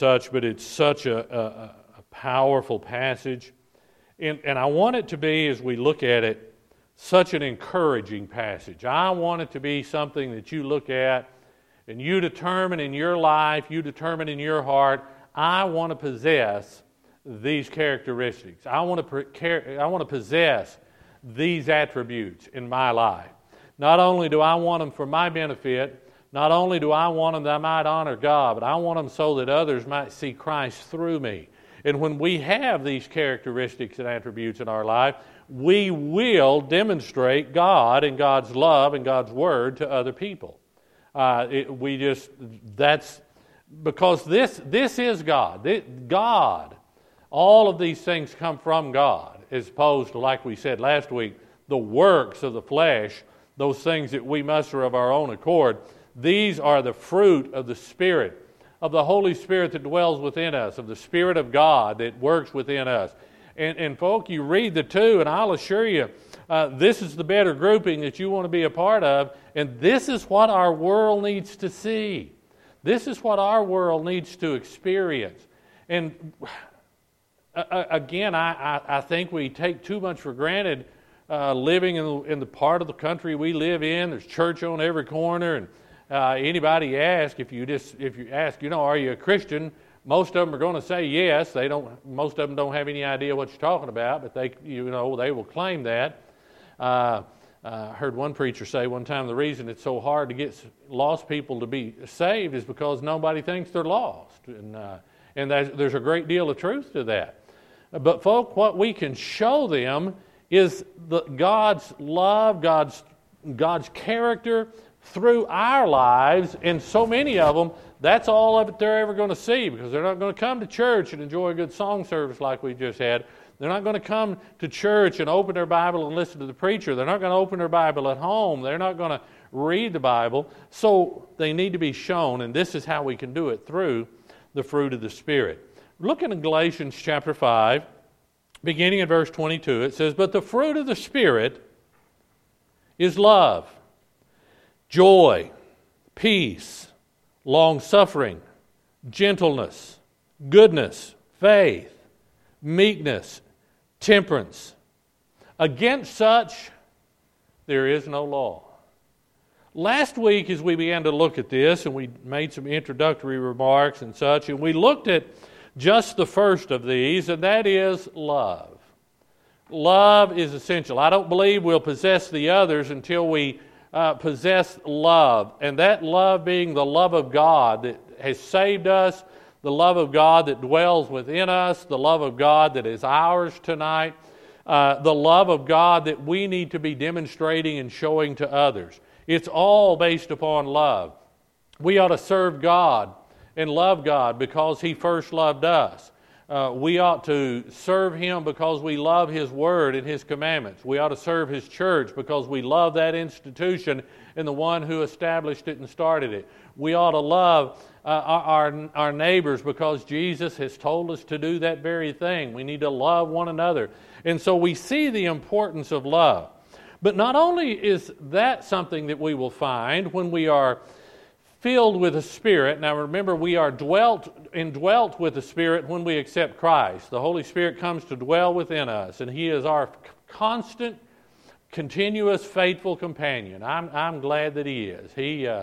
such, but it's such a powerful passage. And I want it to be, as we look at it, such an encouraging passage. I want it to be something that you look at and you determine in your life, you determine in your heart, I want to possess these characteristics. I want to possess these attributes in my life. Not only do I want them for my benefit, not only do I want them that I might honor God, but I want them so that others might see Christ through me. And when we have these characteristics and attributes in our life, we will demonstrate God and God's love and God's Word to other people. That's because this is God. God, all of these things come from God, as opposed to, like we said last week, the works of the flesh, those things that we muster of our own accord. These are the fruit of the Spirit, of the Holy Spirit that dwells within us, of the Spirit of God that works within us. And folk, you read the two, and I'll assure you, this is the better grouping that you want to be a part of, and this is what our world needs to see. This is what our world needs to experience. And again, I think we take too much for granted living in the part of the country we live in. There's church on every corner, and anybody ask, if you ask, are you a Christian? Most of them are going to say yes. Most of them don't have any idea what you're talking about, but they will claim that. I heard one preacher say one time the reason it's so hard to get lost people to be saved is because nobody thinks they're lost, and there's a great deal of truth to that. But folk, what we can show them is God's love, God's character through our lives, and so many of them, that's all of it they're ever going to see, because they're not going to come to church and enjoy a good song service like we just had. They're not going to come to church and open their Bible and listen to the preacher. They're not going to open their Bible at home. They're not going to read the Bible. So they need to be shown, and this is how we can do it, through the fruit of the Spirit. Look in Galatians chapter 5, beginning in verse 22. It says, "But the fruit of the Spirit is love, joy, peace, long-suffering, gentleness, goodness, faith, meekness, temperance. Against such there is no law." Last week, as we began to look at this, and we made some introductory remarks and such, and we looked at just the first of these, and that is love. Love is essential. I don't believe we'll possess the others until we possess love, and that love being the love of God that has saved us, the love of God that dwells within us, the love of God that is ours tonight, the love of God that we need to be demonstrating and showing to others. It's all based upon love. We ought to serve God and love God because He first loved us. We ought to serve Him because we love His Word and His commandments. We ought to serve His church because we love that institution and the one who established it and started it. We ought to love our neighbors because Jesus has told us to do that very thing. We need to love one another. And so we see the importance of love. But not only is that something that we will find when we are filled with the Spirit. Now remember, we are indwelt with the Spirit when we accept Christ. The Holy Spirit comes to dwell within us, and He is our constant, continuous, faithful companion. I'm glad that He is.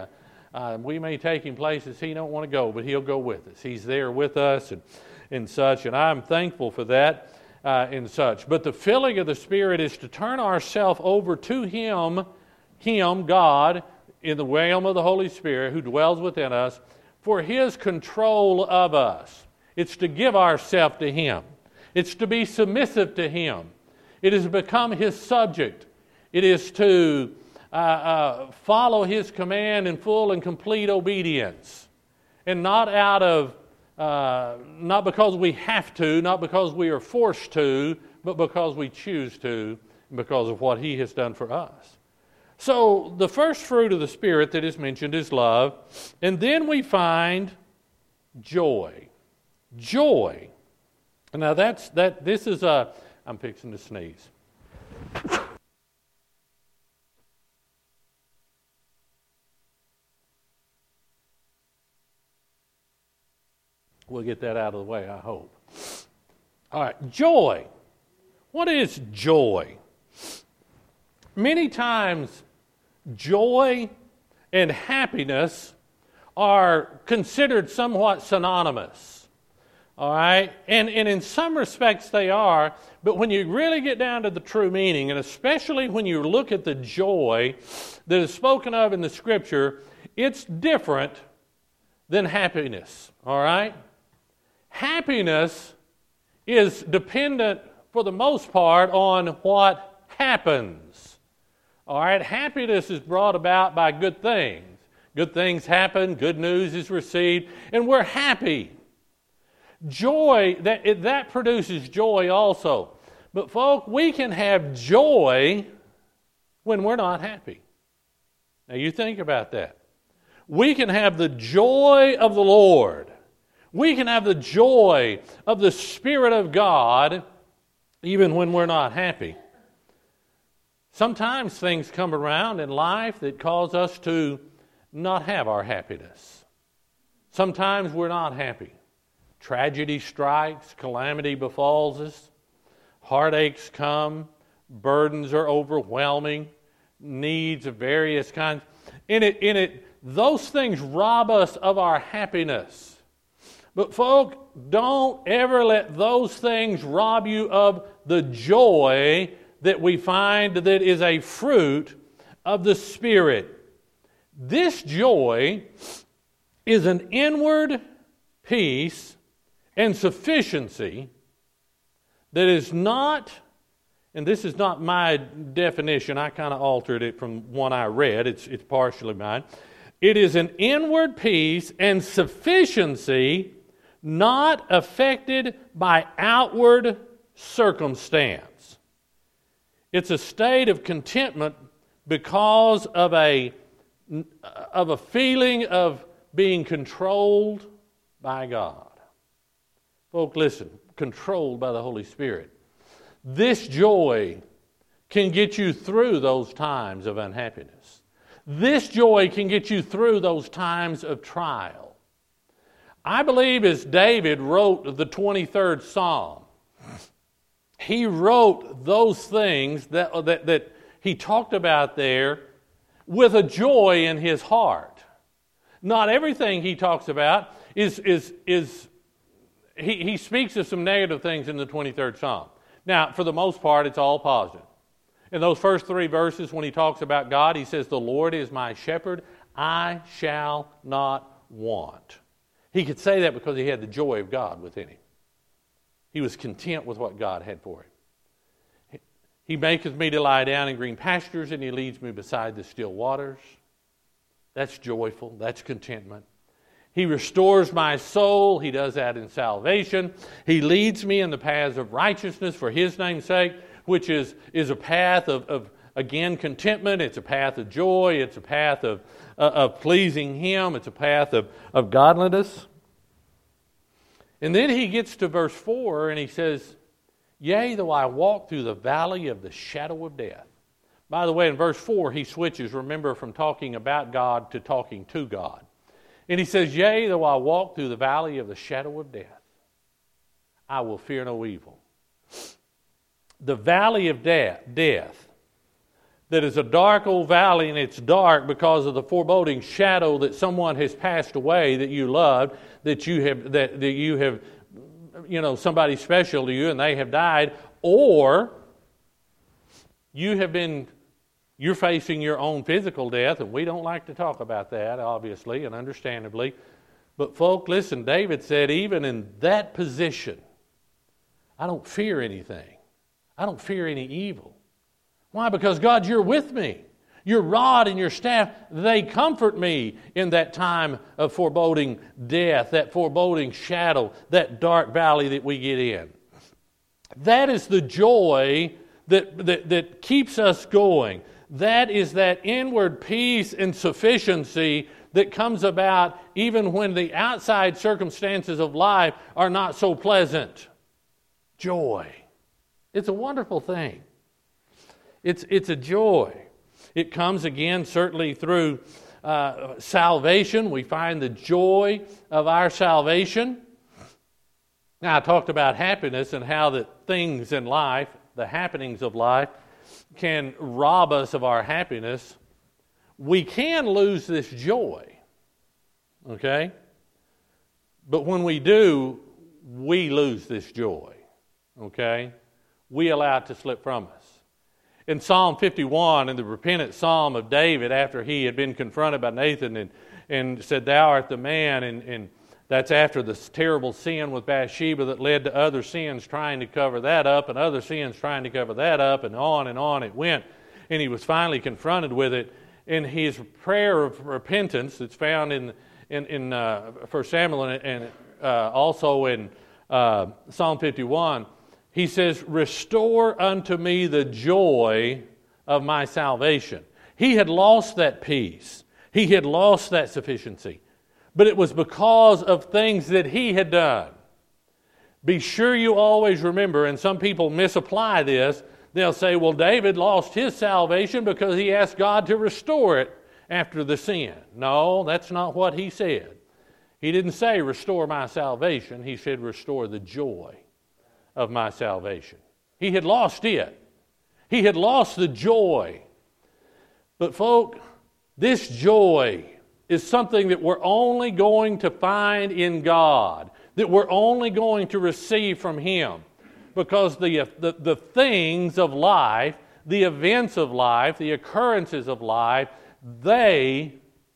We may take Him places He don't want to go, but He'll go with us. He's there with us and such, and I'm thankful for that and such. But the filling of the Spirit is to turn ourselves over to Him, God, in the realm of the Holy Spirit who dwells within us, for His control of us. It's to give ourselves to Him. It's to be submissive to Him. It is to become His subject. It is to follow His command in full and complete obedience. And not because we have to, not because we are forced to, but because we choose to, and because of what He has done for us. So the first fruit of the Spirit that is mentioned is love, and then we find joy. Joy. Now I'm fixing to sneeze. We'll get that out of the way, I hope. All right, joy. What is joy? Many times, joy and happiness are considered somewhat synonymous. All right? And in some respects they are, but when you really get down to the true meaning, and especially when you look at the joy that is spoken of in the Scripture, it's different than happiness. All right? Happiness is dependent, for the most part, on what happens. All right? Happiness is brought about by good things. Good things happen, good news is received, and we're happy. Joy, that produces joy also. But folk, we can have joy when we're not happy. Now you think about that. We can have the joy of the Lord. We can have the joy of the Spirit of God even when we're not happy. Sometimes things come around in life that cause us to not have our happiness. Sometimes we're not happy. Tragedy strikes, calamity befalls us, heartaches come, burdens are overwhelming, needs of various kinds. Those things rob us of our happiness. But folk, don't ever let those things rob you of the joy that we find that is a fruit of the Spirit. This joy is an inward peace and sufficiency that is not, and this is not my definition, I kind of altered it from one I read, it's partially mine. It is an inward peace and sufficiency not affected by outward circumstance. It's a state of contentment because of a feeling of being controlled by God. Folk, listen, controlled by the Holy Spirit. This joy can get you through those times of unhappiness. This joy can get you through those times of trial. I believe as David wrote the 23rd Psalm, he wrote those things that he talked about there with a joy in his heart. Not everything he talks about is he speaks of some negative things in the 23rd Psalm. Now, for the most part, it's all positive. In those first 3 verses, when he talks about God, he says, "The Lord is my shepherd, I shall not want." He could say that because he had the joy of God within him. He was content with what God had for him. He maketh me to lie down in green pastures, and he leads me beside the still waters. That's joyful. That's contentment. He restores my soul. He does that in salvation. He leads me in the paths of righteousness for his name's sake, which is a path of again, contentment. It's a path of joy. It's a path of pleasing him. It's a path of godliness. And then he gets to verse 4 and he says, "Yea, though I walk through the valley of the shadow of death." By the way, in verse 4, he switches, remember, from talking about God to talking to God. And he says, "Yea, though I walk through the valley of the shadow of death, I will fear no evil." The valley of death, that is a dark old valley, and it's dark because of the foreboding shadow that someone has passed away that you loved, that you have, somebody special to you and they have died, or you're facing your own physical death, and we don't like to talk about that, obviously, and understandably. But folk, listen, David said, even in that position, I don't fear anything. I don't fear any evil. Why? Because God, you're with me. Your rod and your staff, they comfort me in that time of foreboding death, that foreboding shadow, that dark valley that we get in. That is the joy that keeps us going. That is that inward peace and sufficiency that comes about even when the outside circumstances of life are not so pleasant. Joy. It's a wonderful thing. It's a joy. It comes again certainly through salvation. We find the joy of our salvation. Now, I talked about happiness and how that things in life, the happenings of life, can rob us of our happiness. We can lose this joy, okay? But when we do, we lose this joy, okay? We allow it to slip from us. In Psalm 51, in the repentant psalm of David, after he had been confronted by Nathan and said, "Thou art the man," and that's after this terrible sin with Bathsheba that led to other sins trying to cover that up and other sins trying to cover that up, and on it went. And he was finally confronted with it. In his prayer of repentance that's found in 1 Samuel and also in Psalm 51, he says, "Restore unto me the joy of my salvation." He had lost that peace. He had lost that sufficiency. But it was because of things that he had done. Be sure you always remember, and some people misapply this, they'll say, well, David lost his salvation because he asked God to restore it after the sin. No, that's not what he said. He didn't say, restore my salvation. He said, restore the joy of my salvation. He had lost it. He had lost the joy. But folk, this joy is something that we're only going to find in God, that we're only going to receive from Him. Because the things of life, the events of life, the occurrences of life, they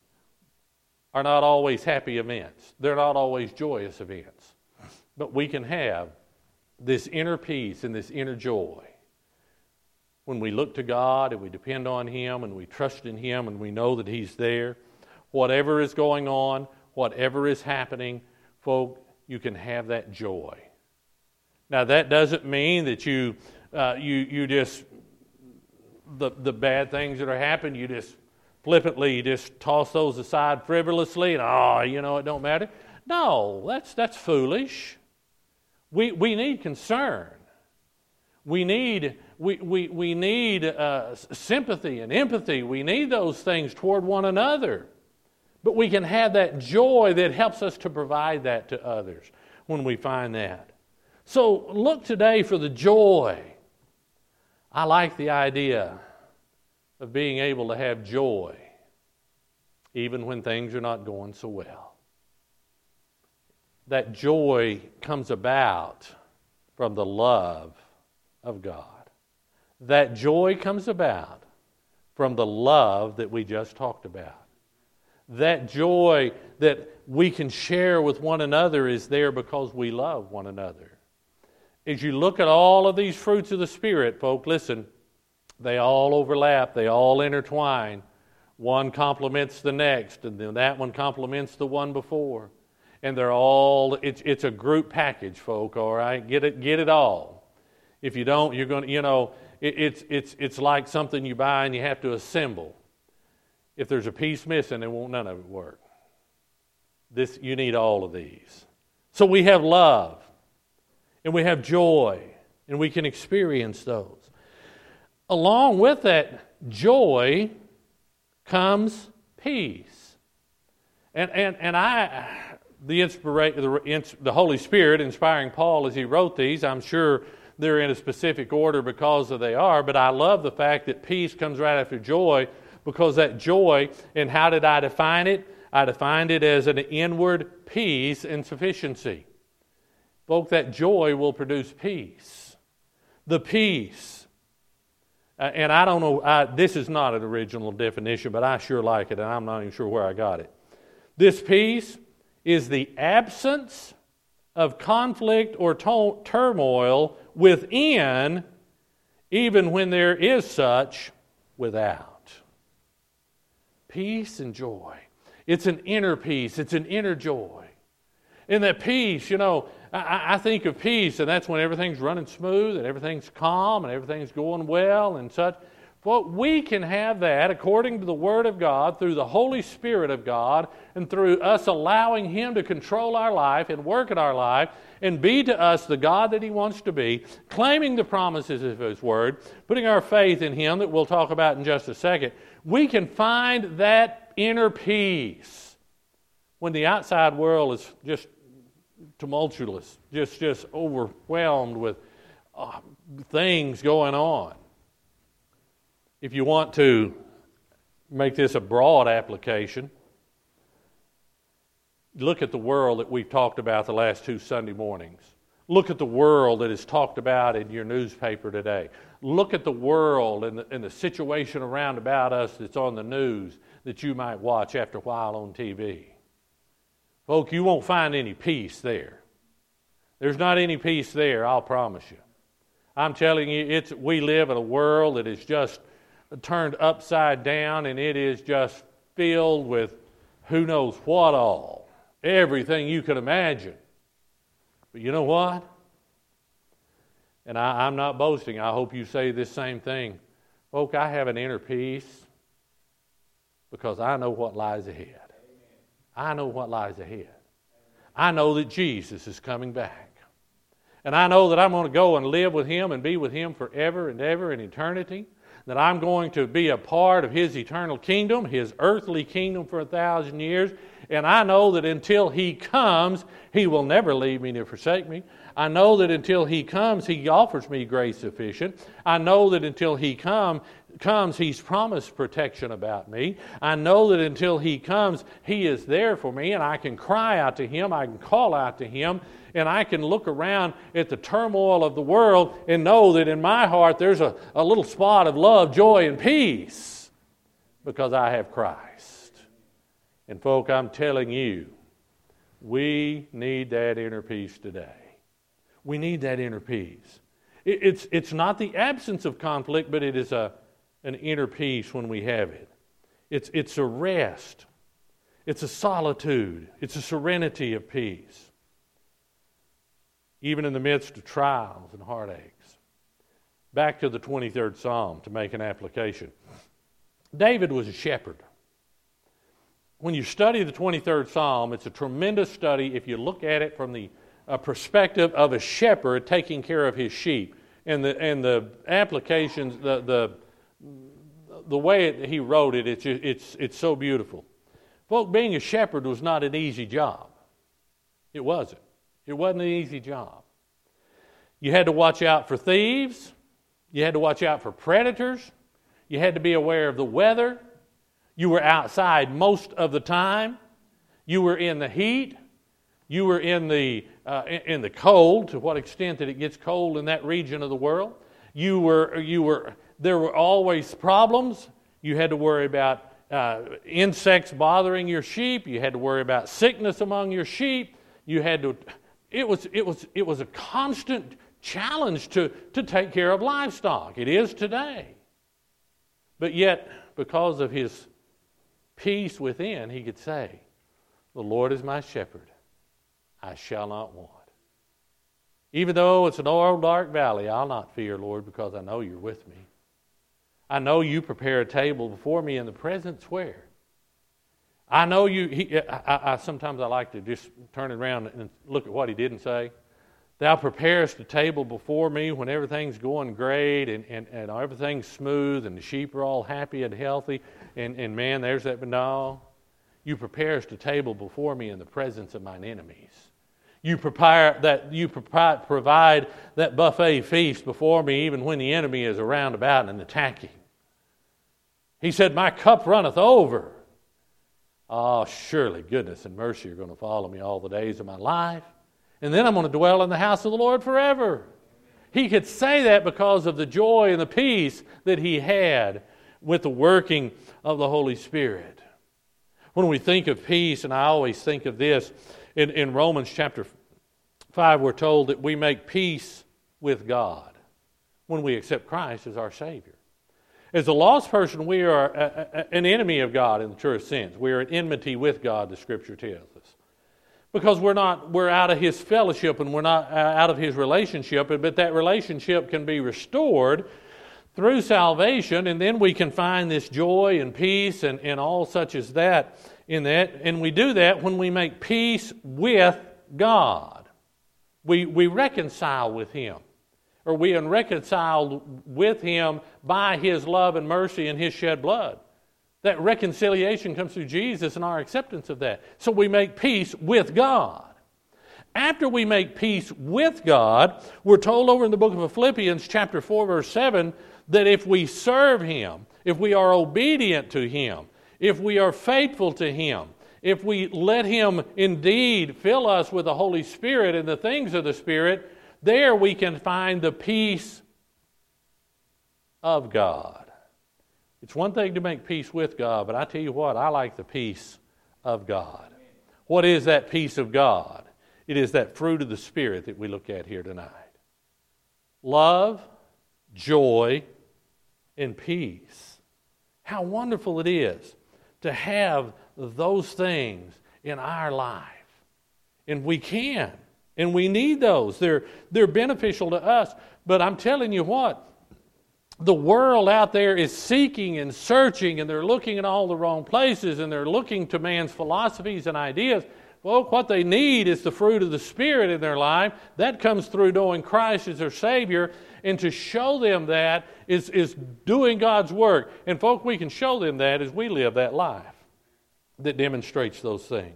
are not always happy events. They're not always joyous events. But we can have this inner peace and this inner joy when we look to God and we depend on Him and we trust in Him and we know that He's there. Whatever is going on, whatever is happening, folk, you can have that joy. Now, that doesn't mean that you just, the bad things that are happening, you just flippantly, you just toss those aside frivolously and, it don't matter. No, that's foolish. We need concern. We need sympathy and empathy. We need those things toward one another. But we can have that joy that helps us to provide that to others when we find that. So look today for the joy. I like the idea of being able to have joy even when things are not going so well. That joy comes about from the love of God. That joy comes about from the love that we just talked about. That joy that we can share with one another is there because we love one another. As you look at all of these fruits of the Spirit, folk, listen, they all overlap, they all intertwine. One complements the next, and then that one complements the one before. And they're all, it's a group package, folk, all right? Get it all. If you don't, you're going to, it's like something you buy and you have to assemble. If there's a piece missing, none of it work. You need all of these. So we have love, and we have joy, and we can experience those. Along with that joy comes peace. And the Holy Spirit inspiring Paul as he wrote these, I'm sure they're in a specific order because they are, but I love the fact that peace comes right after joy. Because that joy, and how did I define it? I defined it as an inward peace and sufficiency. Folks, that joy will produce peace. The peace. And I don't know, this is not an original definition, but I sure like it, and I'm not even sure where I got it. This peace is the absence of conflict or turmoil within, even when there is such, without. Peace and joy. It's an inner peace. It's an inner joy. In that peace, I think of peace, and that's when everything's running smooth and everything's calm and everything's going well and such. Well, we can have that according to the Word of God, through the Holy Spirit of God, and through us allowing Him to control our life and work in our life and be to us the God that He wants to be, claiming the promises of His Word, putting our faith in Him that we'll talk about in just a second. We can find that inner peace when the outside world is just tumultuous, just overwhelmed with things going on. If you want to make this a broad application, look at the world that we've talked about the last 2 Sunday mornings. Look at the world that is talked about in your newspaper today. Look at the world and the situation around about us that's on the news that you might watch after a while on TV. Folks, you won't find any peace there. There's not any peace there, I'll promise you. I'm telling you, we live in a world that is just turned upside down, and it is just filled with who knows what all. Everything you can imagine. But you know what? And I'm not boasting. I hope you say this same thing. Folks, I have an inner peace because I know what lies ahead. I know what lies ahead. I know that Jesus is coming back. And I know that I'm going to go and live with Him and be with Him forever and ever in eternity. That I'm going to be a part of His eternal kingdom, His earthly kingdom for 1,000 years. And I know that until He comes, He will never leave me nor forsake me. I know that until He comes, He offers me grace sufficient. I know that until He comes, He's promised protection about me. I know that until He comes, He is there for me, and I can cry out to Him, I can call out to Him, and I can look around at the turmoil of the world and know that in my heart there's a little spot of love, joy, and peace because I have Christ. And folk, I'm telling you, we need that inner peace today. We need that inner peace. It's not the absence of conflict, but it is an inner peace when we have it. It's a rest. It's a solitude. It's a serenity of peace. Even in the midst of trials and heartaches. Back to the 23rd Psalm to make an application. David was a shepherd. When you study the 23rd Psalm, it's a tremendous study if you look at it from the perspective of a shepherd taking care of his sheep. And the applications, the way he wrote it, it's so beautiful. Folk, being a shepherd was not an easy job. It wasn't. It wasn't an easy job. You had to watch out for thieves. You had to watch out for predators. You had to be aware of the weather. You were outside most of the time. You were in the heat. You were in the cold. To what extent that it gets cold in that region of the world? There were always problems. You had to worry about insects bothering your sheep. You had to worry about sickness among your sheep. You had to. It was a constant challenge to take care of livestock. It is today. But yet, because of his peace within, he could say, "The Lord is my shepherd. I shall not want. Even though it's an old dark valley, I'll not fear, Lord, because I know you're with me. I know you prepare a table before me in the presence where? I know you." Sometimes I like to just turn it around and look at what he didn't say. Thou preparest a table before me when everything's going great and everything's smooth and the sheep are all happy and healthy. And man, there's that, but no. You preparest a table before me in the presence of mine enemies. You provide that buffet feast before me even when the enemy is around about and attacking. He said, "My cup runneth over." Oh, surely goodness and mercy are going to follow me all the days of my life. And then I'm going to dwell in the house of the Lord forever. He could say that because of the joy and the peace that he had with the working of the Holy Spirit. When we think of peace, and I always think of this, in Romans chapter 5, we're told that we make peace with God when we accept Christ as our Savior. As a lost person, we are an enemy of God in the truest sense. We are at enmity with God, the Scripture tells us. Because we're out of His fellowship and we're not out of His relationship, but that relationship can be restored through salvation, and then we can find this joy and peace and all such as that in that. And we do that when we make peace with God. We reconcile with Him. Or we are reconciled with Him by His love and mercy and His shed blood. That reconciliation comes through Jesus and our acceptance of that. So we make peace with God. After we make peace with God, we're told over in the book of Philippians chapter 4, verse 7, that if we serve Him, if we are obedient to Him, if we are faithful to Him, if we let Him indeed fill us with the Holy Spirit and the things of the Spirit, there we can find the peace of God. It's one thing to make peace with God, but I tell you what, I like the peace of God. What is that peace of God? It is that fruit of the Spirit that we look at here tonight. Love, joy, and peace. How wonderful it is to have those things in our life. And we can. And we need those. They're beneficial to us. But I'm telling you what, the world out there is seeking and searching, and they're looking in all the wrong places, and they're looking to man's philosophies and ideas. Well, what they need is the fruit of the Spirit in their life. That comes through knowing Christ as their Savior, and to show them that is doing God's work. And folk, we can show them that as we live that life that demonstrates those things.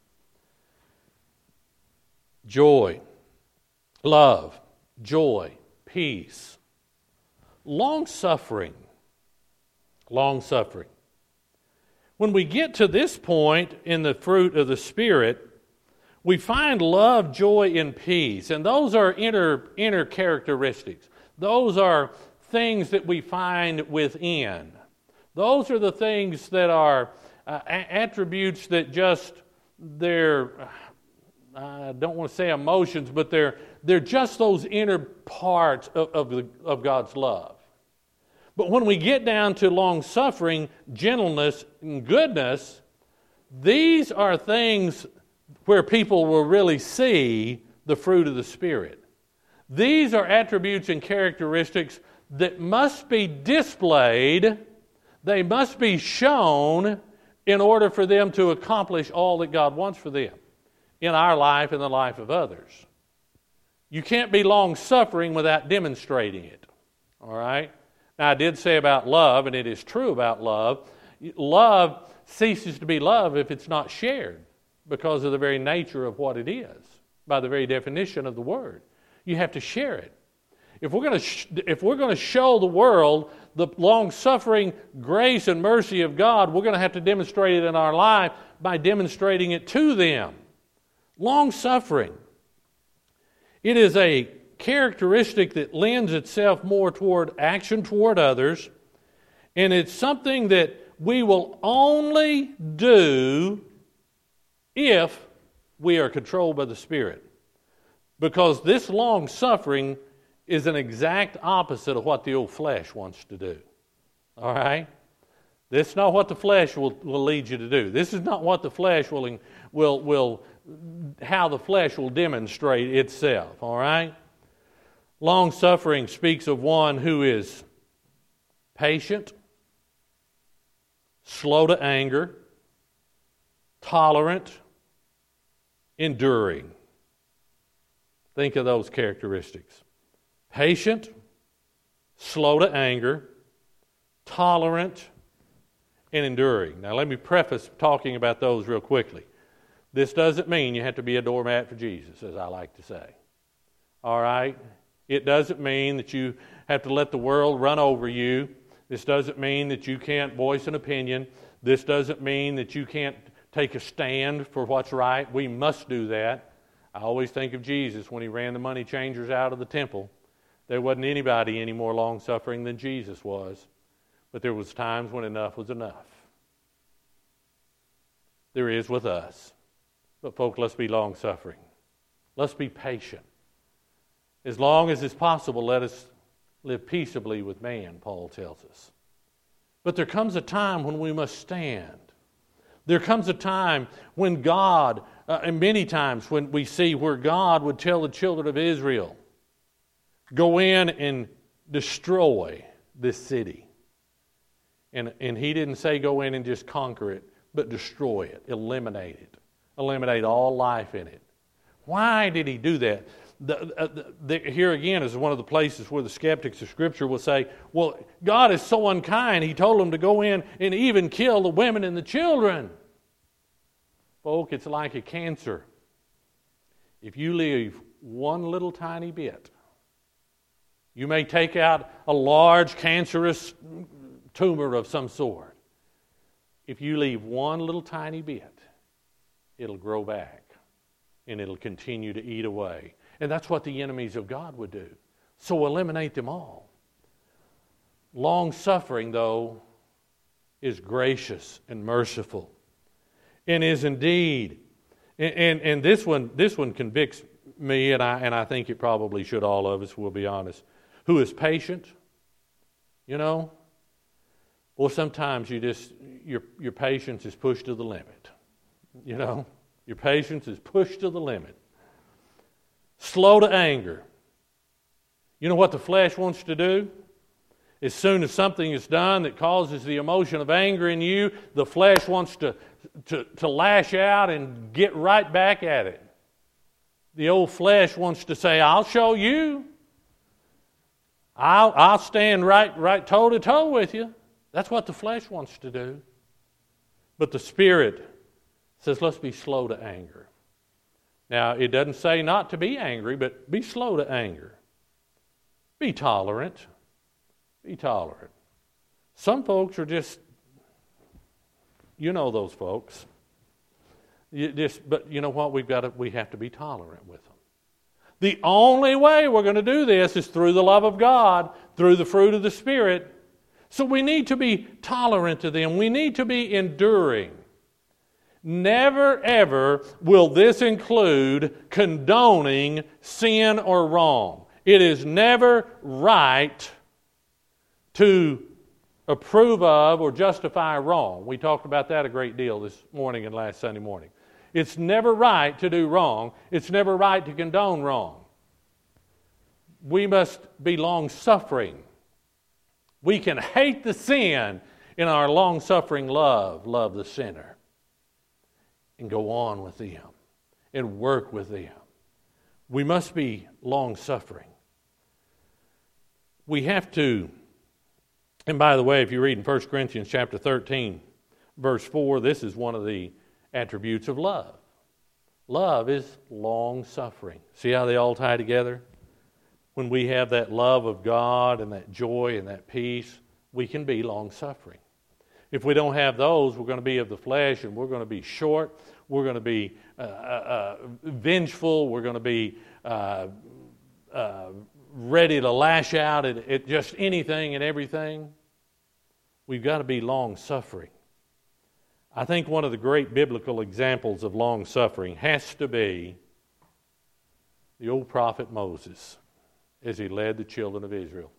Joy, love, joy, peace, long-suffering. Long-suffering. When we get to this point in the fruit of the Spirit, we find love, joy, and peace. And those are inner characteristics. Those are things that we find within. Those are the things that are attributes that just, I don't want to say emotions, but they're just those inner parts of God's love. But when we get down to long-suffering, gentleness, and goodness, these are things where people will really see the fruit of the Spirit. These are attributes and characteristics that must be displayed, they must be shown in order for them to accomplish all that God wants for them in our life and the life of others. You can't be long-suffering without demonstrating it. All right? Now, I did say about love, and it is true about love, love ceases to be love if it's not shared because of the very nature of what it is, by the very definition of the word. You have to share it. If we're going to show the world the long-suffering grace and mercy of God, we're going to have to demonstrate it in our life by demonstrating it to them. Long-suffering. It is a characteristic that lends itself more toward action toward others, and it's something that we will only do if we are controlled by the Spirit. Because this long-suffering is an exact opposite of what the old flesh wants to do. All right? This is not what the flesh will lead you to do. This is not what the flesh how the flesh will demonstrate itself. All right? Long-suffering speaks of one who is patient, slow to anger, tolerant, enduring. Think of those characteristics. Patient, slow to anger, tolerant, and enduring. Now let me preface talking about those real quickly. This doesn't mean you have to be a doormat for Jesus, as I like to say. All right? It doesn't mean that you have to let the world run over you. This doesn't mean that you can't voice an opinion. This doesn't mean that you can't take a stand for what's right. We must do that. I always think of Jesus when he ran the money changers out of the temple. There wasn't anybody any more long-suffering than Jesus was. But there was times when enough was enough. There is with us. But folk, let's be long-suffering. Let's be patient. As long as it's possible, let us live peaceably with man, Paul tells us. But there comes a time when we must stand. There comes a time when God, and many times when we see where God would tell the children of Israel, go in and destroy this city. And he didn't say go in and just conquer it, but destroy it, eliminate it, eliminate all life in it. Why did he do that? Here again is one of the places where the skeptics of Scripture will say, well, God is so unkind, he told them to go in and even kill the women and the children. Folk, it's like a cancer. if you leave one little tiny bit, you may take out a large cancerous tumor of some sort. If you leave one little tiny bit, it'll grow back and it'll continue to eat away. And that's what the enemies of God would do. So eliminate them all. Long-suffering, though, is gracious and merciful, and is indeed, and this one convicts me, and I think it probably should all of us, we'll be honest, who is patient, you know? Well, sometimes your patience is pushed to the limit, you know? Your patience is pushed to the limit. Slow to anger. You know what the flesh wants to do? As soon as something is done that causes the emotion of anger in you, the flesh wants to lash out and get right back at it. The old flesh wants to say, I'll show you. I'll stand right toe to toe with you. That's what the flesh wants to do. But the Spirit says, let's be slow to anger. Now, it doesn't say not to be angry, but be slow to anger. Be tolerant. Be tolerant. Some folks are just, you know those folks. But you know what? We have to be tolerant with them. The only way we're going to do this is through the love of God, through the fruit of the Spirit. So we need to be tolerant to them. We need to be enduring. Never, ever will this include condoning sin or wrong. It is never right to approve of or justify wrong. We talked about that a great deal this morning and last Sunday morning. It's never right to do wrong. It's never right to condone wrong. We must be long-suffering. We can hate the sin in our long-suffering love the sinner, and go on with them and work with them. We must be long-suffering. We have to. And by the way, if you read in 1 Corinthians chapter 13, verse 4, this is one of the attributes of love. Love is long-suffering. See how they all tie together? When we have that love of God and that joy and that peace, we can be long-suffering. If we don't have those, we're going to be of the flesh, and we're going to be short. We're going to be vengeful. We're going to be ready to lash out at just anything and everything. We've got to be long-suffering. I think one of the great biblical examples of long-suffering has to be the old prophet Moses as he led the children of Israel.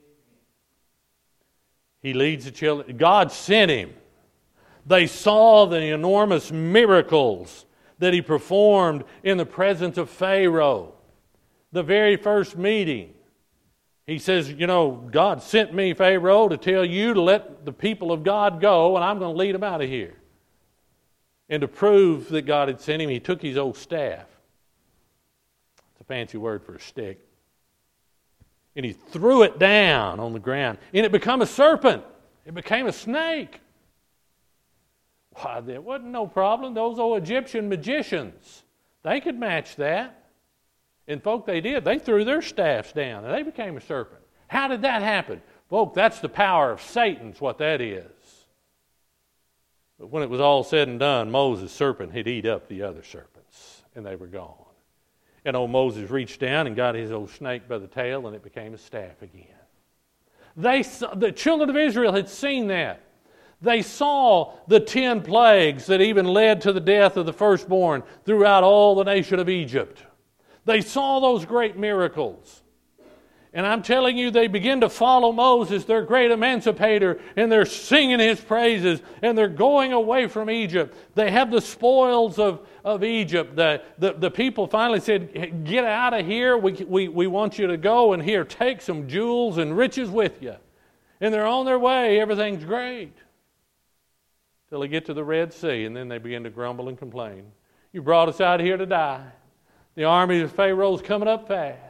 He leads the children. God sent him. They saw the enormous miracles that he performed in the presence of Pharaoh. The very first meeting, he says, you know, God sent me, Pharaoh, to tell you to let the people of God go, and I'm going to lead them out of here. And to prove that God had sent him, he took his old staff. It's a fancy word for a stick. And he threw it down on the ground. And it became a serpent. It became a snake. Why, there wasn't no problem. Those old Egyptian magicians, they could match that. And folk, they did. They threw their staffs down and they became a serpent. How did that happen? Folk, that's the power of Satan's what that is. But when it was all said and done, Moses' serpent had eat up the other serpents, and they were gone. And old Moses reached down and got his old snake by the tail, and it became a staff again. The children of Israel had seen that. They saw the 10 plagues that even led to the death of the firstborn throughout all the nation of Egypt. They saw those great miracles. And I'm telling you, they begin to follow Moses, their great emancipator, and they're singing his praises, and they're going away from Egypt. They have the spoils of Egypt. The people finally said, get out of here. We want you to go, and here, take some jewels and riches with you. And they're on their way. Everything's great. Till they get to the Red Sea, and then they begin to grumble and complain. You brought us out here to die. The army of Pharaoh's coming up fast.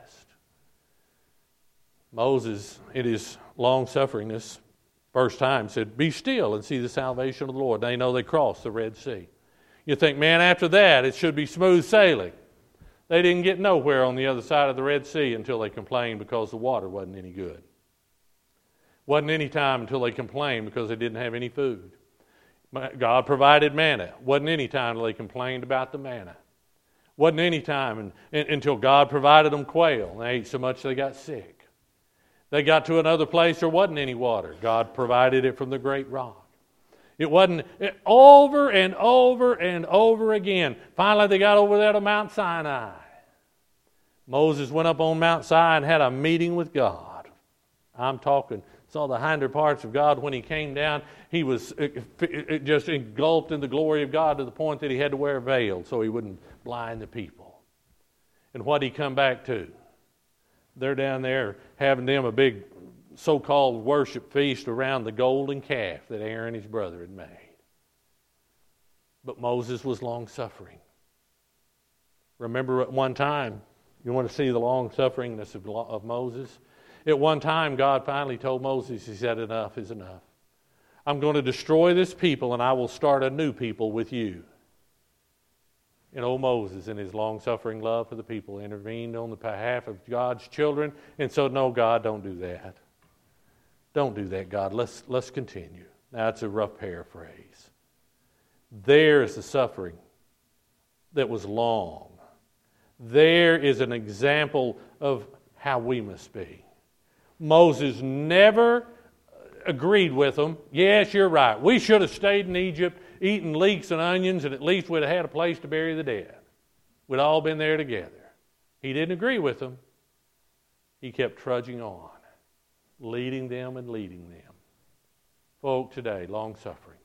Moses, in his long-sufferingness, first time said, be still and see the salvation of the Lord. They know they crossed the Red Sea. You think, man, after that, it should be smooth sailing. They didn't get nowhere on the other side of the Red Sea until they complained because the water wasn't any good. Wasn't any time until they complained because they didn't have any food. God provided manna. Wasn't any time until they complained about the manna. Wasn't any time until God provided them quail. They ate so much they got sick. They got to another place there wasn't any water. God provided it from the great rock. It wasn't over and over and over again. Finally, they got over there to Mount Sinai. Moses went up on Mount Sinai and had a meeting with God. I'm talking, saw the hinder parts of God when he came down. He was just engulfed in the glory of God to the point that he had to wear a veil so he wouldn't blind the people. And what did he come back to? They're down there having them a big so-called worship feast around the golden calf that Aaron, his brother, had made. But Moses was long-suffering. Remember at one time, you want to see the long-sufferingness of Moses? At one time, God finally told Moses, he said, enough is enough. I'm going to destroy this people, and I will start a new people with you. And old Moses, in his long-suffering love for the people, intervened on the behalf of God's children and said, no, God, don't do that. Don't do that, God. Let's continue. Now, that's a rough paraphrase. There is the suffering that was long. There is an example of how we must be. Moses never agreed with them. Yes, you're right. We should have stayed in Egypt, eating leeks and onions, and at least we'd have had a place to bury the dead. We'd all been there together. He didn't agree with them. He kept trudging on, leading them and leading them. Folk today, long-suffering.